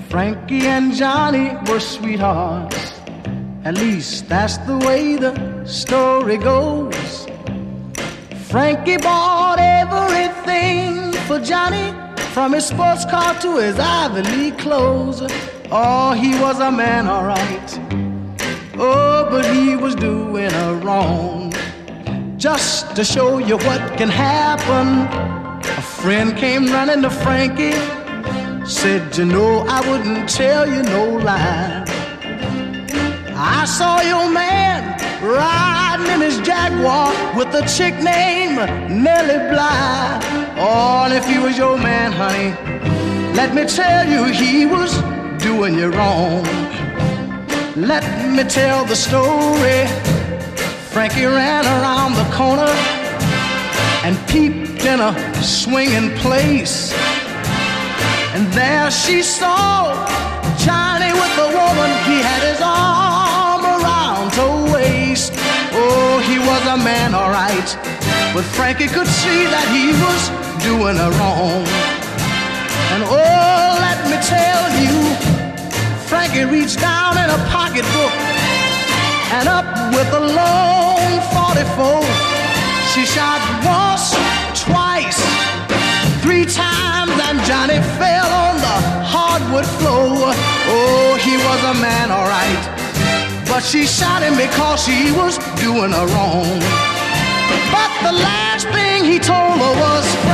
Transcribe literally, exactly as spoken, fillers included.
Frankie and Johnny were sweethearts. At least that's the way the story goes. Frankie bought everything for Johnny, from his sports car to his Ivy League clothes. Oh, he was a man, all right. Oh, but he was doing her wrong. Just to show you what can happen, a friend came running to Frankie, said, you know, I wouldn't tell you no lie. I saw your man riding in his Jaguar with a chick named Nellie Bly. Oh, and if he was your man, honey, let me tell you, he was doing you wrong. Let me tell the story. Frankie ran around the corner and peeped in a swinging place. And there she saw Johnny with the woman. He had his arm around her waist. Oh, he was a man, all right, but Frankie could see that he was doing her wrong. And oh, let me tell you, Frankie reached down in a pocketbook and up with a long forty-four. She shot once, twice, three times, and Johnny fell on the hardwood floor. Oh, he was a man, all right, but she shot him because she was doing her wrong. But the last thing he told her was,